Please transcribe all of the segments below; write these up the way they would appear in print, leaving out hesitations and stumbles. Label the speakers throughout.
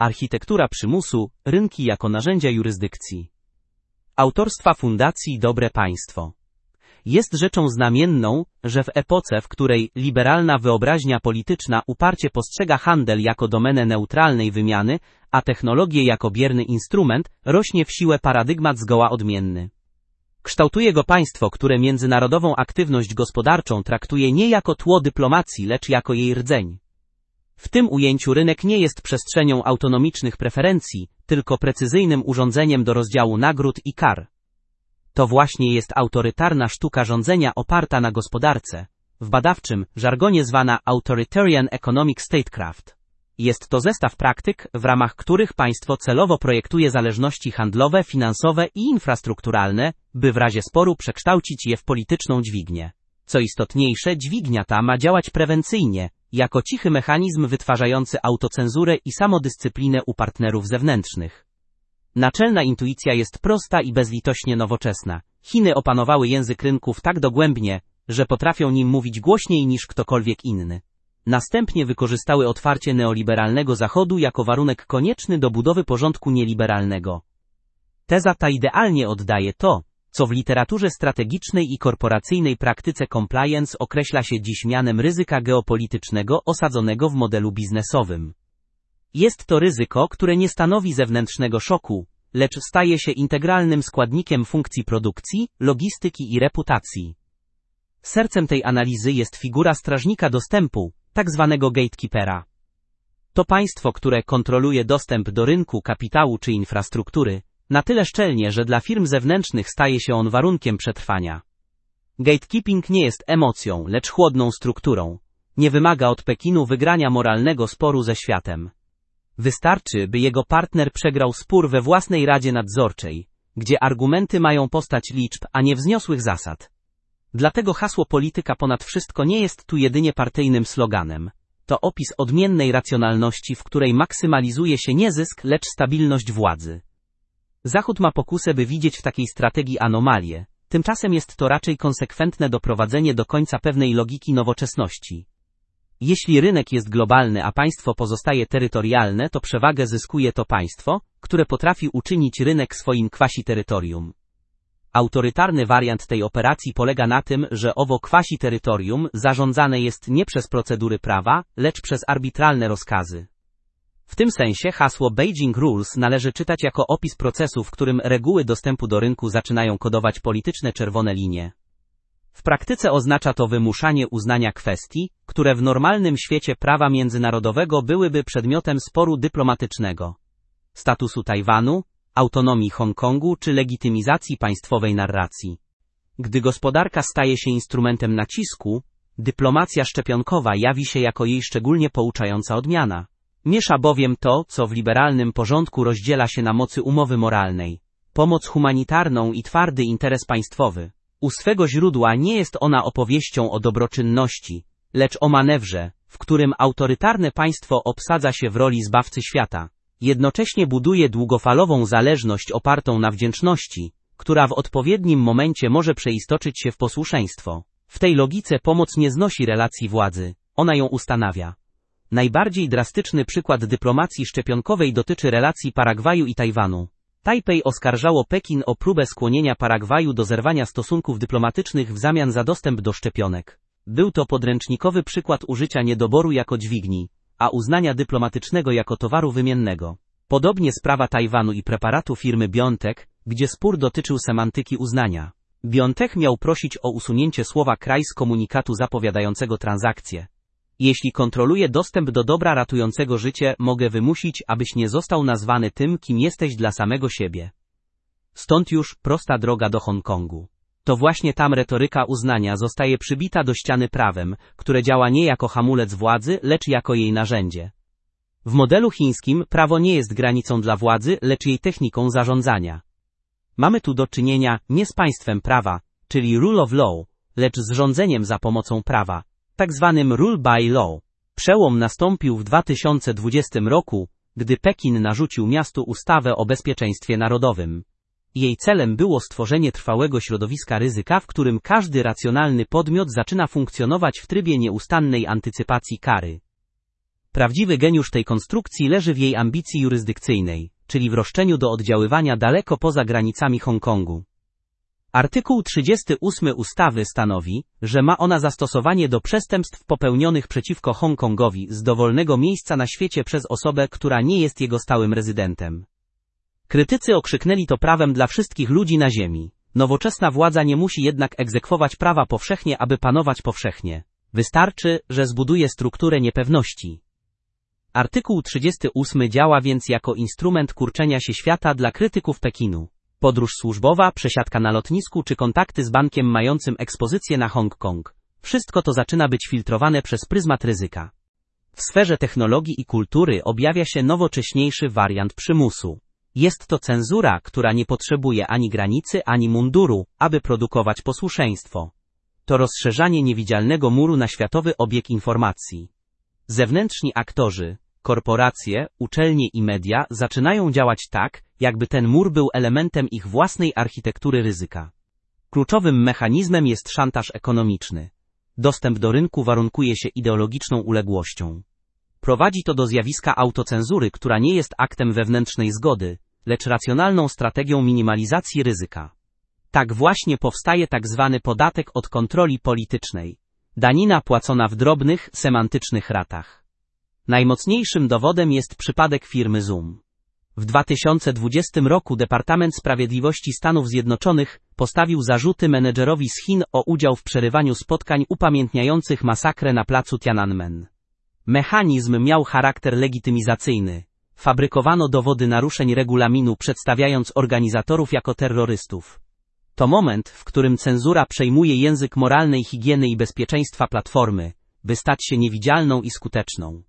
Speaker 1: Architektura przymusu, rynki jako narzędzia jurysdykcji. Autorstwa Fundacji Dobre Państwo. Jest rzeczą znamienną, że w epoce, w której liberalna wyobraźnia polityczna uparcie postrzega handel jako domenę neutralnej wymiany, a technologię jako bierny instrument, rośnie w siłę paradygmat zgoła odmienny. Kształtuje go państwo, które międzynarodową aktywność gospodarczą traktuje nie jako tło dyplomacji, lecz jako jej rdzeń. W tym ujęciu rynek nie jest przestrzenią autonomicznych preferencji, tylko precyzyjnym urządzeniem do rozdziału nagród i kar. To właśnie jest autorytarna sztuka rządzenia oparta na gospodarce, w badawczym żargonie zwana Authoritarian Economic Statecraft. Jest to zestaw praktyk, w ramach których państwo celowo projektuje zależności handlowe, finansowe i infrastrukturalne, by w razie sporu przekształcić je w polityczną dźwignię. Co istotniejsze, dźwignia ta ma działać prewencyjnie, jako cichy mechanizm wytwarzający autocenzurę i samodyscyplinę u partnerów zewnętrznych. Naczelna intuicja jest prosta i bezlitośnie nowoczesna. Chiny opanowały język rynków tak dogłębnie, że potrafią nim mówić głośniej niż ktokolwiek inny. Następnie wykorzystały otwarcie neoliberalnego Zachodu jako warunek konieczny do budowy porządku nieliberalnego. Teza ta idealnie oddaje to, co w literaturze strategicznej i korporacyjnej praktyce compliance określa się dziś mianem ryzyka geopolitycznego osadzonego w modelu biznesowym. Jest to ryzyko, które nie stanowi zewnętrznego szoku, lecz staje się integralnym składnikiem funkcji produkcji, logistyki i reputacji. Sercem tej analizy jest figura strażnika dostępu, tak zwanego gatekeepera. To państwo, które kontroluje dostęp do rynku, kapitału czy infrastruktury, na tyle szczelnie, że dla firm zewnętrznych staje się on warunkiem przetrwania. Gatekeeping nie jest emocją, lecz chłodną strukturą. Nie wymaga od Pekinu wygrania moralnego sporu ze światem. Wystarczy, by jego partner przegrał spór we własnej Radzie Nadzorczej, gdzie argumenty mają postać liczb, a nie wzniosłych zasad. Dlatego hasło polityka ponad wszystko nie jest tu jedynie partyjnym sloganem. To opis odmiennej racjonalności, w której maksymalizuje się nie zysk, lecz stabilność władzy. Zachód ma pokusę, by widzieć w takiej strategii anomalię. Tymczasem jest to raczej konsekwentne doprowadzenie do końca pewnej logiki nowoczesności. Jeśli rynek jest globalny, a państwo pozostaje terytorialne, to przewagę zyskuje to państwo, które potrafi uczynić rynek swoim quasi-terytorium. Autorytarny wariant tej operacji polega na tym, że owo quasi-terytorium zarządzane jest nie przez procedury prawa, lecz przez arbitralne rozkazy. W tym sensie hasło Beijing Rules należy czytać jako opis procesu, w którym reguły dostępu do rynku zaczynają kodować polityczne czerwone linie. W praktyce oznacza to wymuszanie uznania kwestii, które w normalnym świecie prawa międzynarodowego byłyby przedmiotem sporu dyplomatycznego. Statusu Tajwanu, autonomii Hongkongu czy legitymizacji państwowej narracji. Gdy gospodarka staje się instrumentem nacisku, dyplomacja szczepionkowa jawi się jako jej szczególnie pouczająca odmiana. Miesza bowiem to, co w liberalnym porządku rozdziela się na mocy umowy moralnej. Pomoc humanitarną i twardy interes państwowy. U swego źródła nie jest ona opowieścią o dobroczynności, lecz o manewrze, w którym autorytarne państwo obsadza się w roli zbawcy świata. Jednocześnie buduje długofalową zależność opartą na wdzięczności, która w odpowiednim momencie może przeistoczyć się w posłuszeństwo. W tej logice pomoc nie znosi relacji władzy, ona ją ustanawia. Najbardziej drastyczny przykład dyplomacji szczepionkowej dotyczy relacji Paragwaju i Tajwanu. Tajpej oskarżało Pekin o próbę skłonienia Paragwaju do zerwania stosunków dyplomatycznych w zamian za dostęp do szczepionek. Był to podręcznikowy przykład użycia niedoboru jako dźwigni, a uznania dyplomatycznego jako towaru wymiennego. Podobnie sprawa Tajwanu i preparatu firmy BioNTech, gdzie spór dotyczył semantyki uznania. BioNTech miał prosić o usunięcie słowa kraj z komunikatu zapowiadającego transakcję. Jeśli kontroluję dostęp do dobra ratującego życie, mogę wymusić, abyś nie został nazwany tym, kim jesteś dla samego siebie. Stąd już prosta droga do Hongkongu. To właśnie tam retoryka uznania zostaje przybita do ściany prawem, które działa nie jako hamulec władzy, lecz jako jej narzędzie. W modelu chińskim prawo nie jest granicą dla władzy, lecz jej techniką zarządzania. Mamy tu do czynienia nie z państwem prawa, czyli rule of law, lecz z rządzeniem za pomocą prawa, tak zwanym rule by law. Przełom nastąpił w 2020 roku, gdy Pekin narzucił miastu ustawę o bezpieczeństwie narodowym. Jej celem było stworzenie trwałego środowiska ryzyka, w którym każdy racjonalny podmiot zaczyna funkcjonować w trybie nieustannej antycypacji kary. Prawdziwy geniusz tej konstrukcji leży w jej ambicji jurysdykcyjnej, czyli w roszczeniu do oddziaływania daleko poza granicami Hongkongu. Artykuł 38 ustawy stanowi, że ma ona zastosowanie do przestępstw popełnionych przeciwko Hongkongowi z dowolnego miejsca na świecie przez osobę, która nie jest jego stałym rezydentem. Krytycy okrzyknęli to prawem dla wszystkich ludzi na ziemi. Nowoczesna władza nie musi jednak egzekwować prawa powszechnie, aby panować powszechnie. Wystarczy, że zbuduje strukturę niepewności. Artykuł 38 działa więc jako instrument kurczenia się świata dla krytyków Pekinu. Podróż służbowa, przesiadka na lotnisku czy kontakty z bankiem mającym ekspozycję na Hongkong. Wszystko to zaczyna być filtrowane przez pryzmat ryzyka. W sferze technologii i kultury objawia się nowocześniejszy wariant przymusu. Jest to cenzura, która nie potrzebuje ani granicy, ani munduru, aby produkować posłuszeństwo. To rozszerzanie niewidzialnego muru na światowy obieg informacji. Zewnętrzni aktorzy, korporacje, uczelnie i media zaczynają działać tak, jakby ten mur był elementem ich własnej architektury ryzyka. Kluczowym mechanizmem jest szantaż ekonomiczny. Dostęp do rynku warunkuje się ideologiczną uległością. Prowadzi to do zjawiska autocenzury, która nie jest aktem wewnętrznej zgody, lecz racjonalną strategią minimalizacji ryzyka. Tak właśnie powstaje tzw. podatek od kontroli politycznej. Danina płacona w drobnych, semantycznych ratach. Najmocniejszym dowodem jest przypadek firmy Zoom. W 2020 roku Departament Sprawiedliwości Stanów Zjednoczonych postawił zarzuty menedżerowi z Chin o udział w przerywaniu spotkań upamiętniających masakrę na placu Tiananmen. Mechanizm miał charakter legitymizacyjny. Fabrykowano dowody naruszeń regulaminu, przedstawiając organizatorów jako terrorystów. To moment, w którym cenzura przejmuje język moralnej higieny i bezpieczeństwa platformy, by stać się niewidzialną i skuteczną.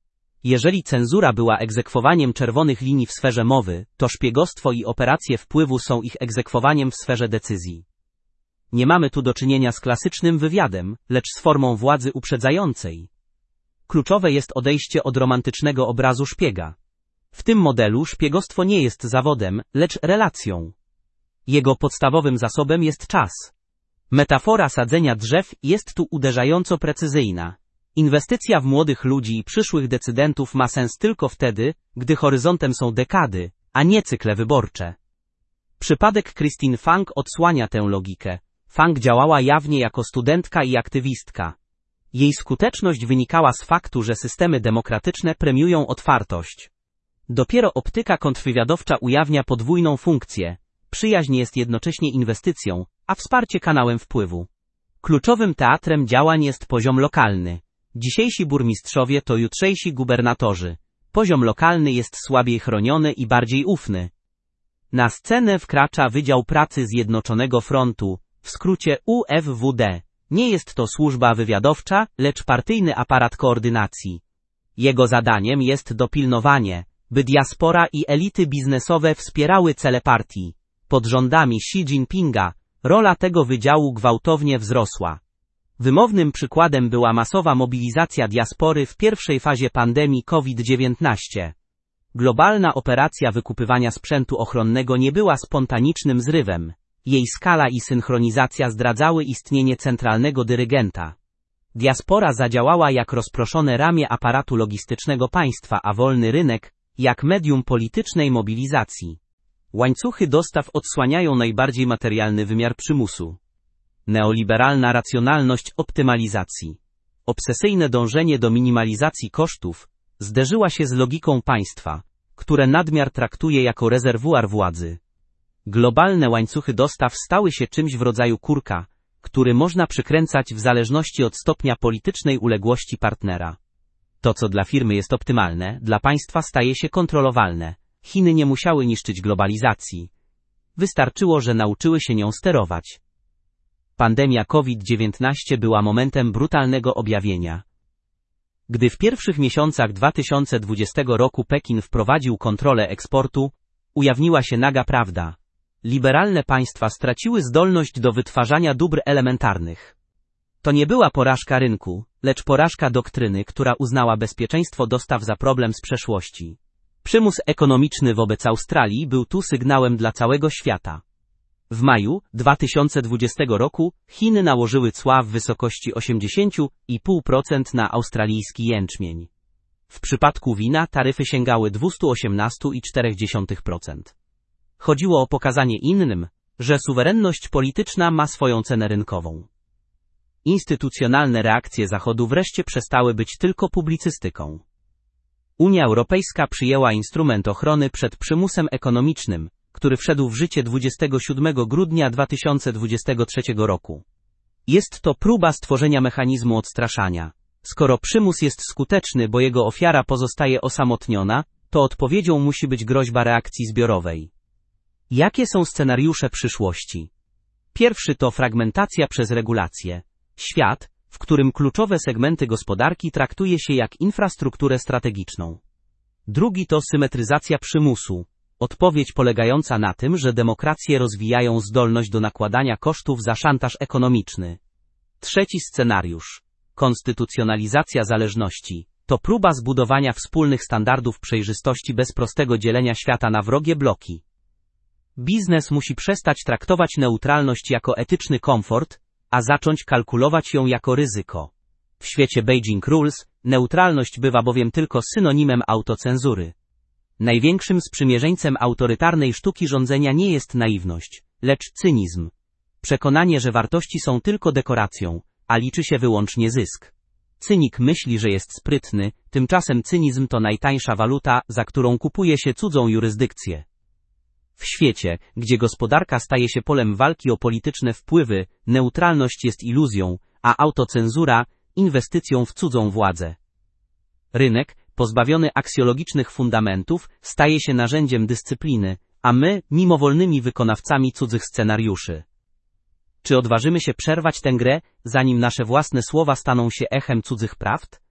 Speaker 1: Jeżeli cenzura była egzekwowaniem czerwonych linii w sferze mowy, to szpiegostwo i operacje wpływu są ich egzekwowaniem w sferze decyzji. Nie mamy tu do czynienia z klasycznym wywiadem, lecz z formą władzy uprzedzającej. Kluczowe jest odejście od romantycznego obrazu szpiega. W tym modelu szpiegostwo nie jest zawodem, lecz relacją. Jego podstawowym zasobem jest czas. Metafora sadzenia drzew jest tu uderzająco precyzyjna. Inwestycja w młodych ludzi i przyszłych decydentów ma sens tylko wtedy, gdy horyzontem są dekady, a nie cykle wyborcze. Przypadek Christine Fang odsłania tę logikę. Fang działała jawnie jako studentka i aktywistka. Jej skuteczność wynikała z faktu, że systemy demokratyczne premiują otwartość. Dopiero optyka kontrwywiadowcza ujawnia podwójną funkcję. Przyjaźń jest jednocześnie inwestycją, a wsparcie kanałem wpływu. Kluczowym teatrem działań jest poziom lokalny. Dzisiejsi burmistrzowie to jutrzejsi gubernatorzy. Poziom lokalny jest słabiej chroniony i bardziej ufny. Na scenę wkracza Wydział Pracy Zjednoczonego Frontu, w skrócie UFWD. Nie jest to służba wywiadowcza, lecz partyjny aparat koordynacji. Jego zadaniem jest dopilnowanie, by diaspora i elity biznesowe wspierały cele partii. Pod rządami Xi Jinpinga rola tego wydziału gwałtownie wzrosła. Wymownym przykładem była masowa mobilizacja diaspory w pierwszej fazie pandemii COVID-19. Globalna operacja wykupywania sprzętu ochronnego nie była spontanicznym zrywem. Jej skala i synchronizacja zdradzały istnienie centralnego dyrygenta. Diaspora zadziałała jak rozproszone ramię aparatu logistycznego państwa, a wolny rynek jak medium politycznej mobilizacji. Łańcuchy dostaw odsłaniają najbardziej materialny wymiar przymusu. Neoliberalna racjonalność optymalizacji. Obsesyjne dążenie do minimalizacji kosztów zderzyła się z logiką państwa, które nadmiar traktuje jako rezerwuar władzy. Globalne łańcuchy dostaw stały się czymś w rodzaju kurka, który można przykręcać w zależności od stopnia politycznej uległości partnera. To, co dla firmy jest optymalne, dla państwa staje się kontrolowalne. Chiny nie musiały niszczyć globalizacji. Wystarczyło, że nauczyły się nią sterować. Pandemia COVID-19 była momentem brutalnego objawienia. Gdy w pierwszych miesiącach 2020 roku Pekin wprowadził kontrolę eksportu, ujawniła się naga prawda. Liberalne państwa straciły zdolność do wytwarzania dóbr elementarnych. To nie była porażka rynku, lecz porażka doktryny, która uznała bezpieczeństwo dostaw za problem z przeszłości. Przymus ekonomiczny wobec Australii był tu sygnałem dla całego świata. W maju 2020 roku Chiny nałożyły cła w wysokości 80,5% na australijski jęczmień. W przypadku wina taryfy sięgały 218,4%. Chodziło o pokazanie innym, że suwerenność polityczna ma swoją cenę rynkową. Instytucjonalne reakcje Zachodu wreszcie przestały być tylko publicystyką. Unia Europejska przyjęła instrument ochrony przed przymusem ekonomicznym, który wszedł w życie 27 grudnia 2023 roku. Jest to próba stworzenia mechanizmu odstraszania. Skoro przymus jest skuteczny, bo jego ofiara pozostaje osamotniona, to odpowiedzią musi być groźba reakcji zbiorowej. Jakie są scenariusze przyszłości? Pierwszy to fragmentacja przez regulacje. Świat, w którym kluczowe segmenty gospodarki traktuje się jak infrastrukturę strategiczną. Drugi to symetryzacja przymusu. Odpowiedź polegająca na tym, że demokracje rozwijają zdolność do nakładania kosztów za szantaż ekonomiczny. Trzeci scenariusz. Konstytucjonalizacja zależności. To próba zbudowania wspólnych standardów przejrzystości bez prostego dzielenia świata na wrogie bloki. Biznes musi przestać traktować neutralność jako etyczny komfort, a zacząć kalkulować ją jako ryzyko. W świecie Beijing Rules neutralność bywa bowiem tylko synonimem autocenzury. Największym sprzymierzeńcem autorytarnej sztuki rządzenia nie jest naiwność, lecz cynizm. Przekonanie, że wartości są tylko dekoracją, a liczy się wyłącznie zysk. Cynik myśli, że jest sprytny, tymczasem cynizm to najtańsza waluta, za którą kupuje się cudzą jurysdykcję. W świecie, gdzie gospodarka staje się polem walki o polityczne wpływy, neutralność jest iluzją, a autocenzura inwestycją w cudzą władzę. Rynek, pozbawiony aksjologicznych fundamentów, staje się narzędziem dyscypliny, a my mimowolnymi wykonawcami cudzych scenariuszy. Czy odważymy się przerwać tę grę, zanim nasze własne słowa staną się echem cudzych prawd?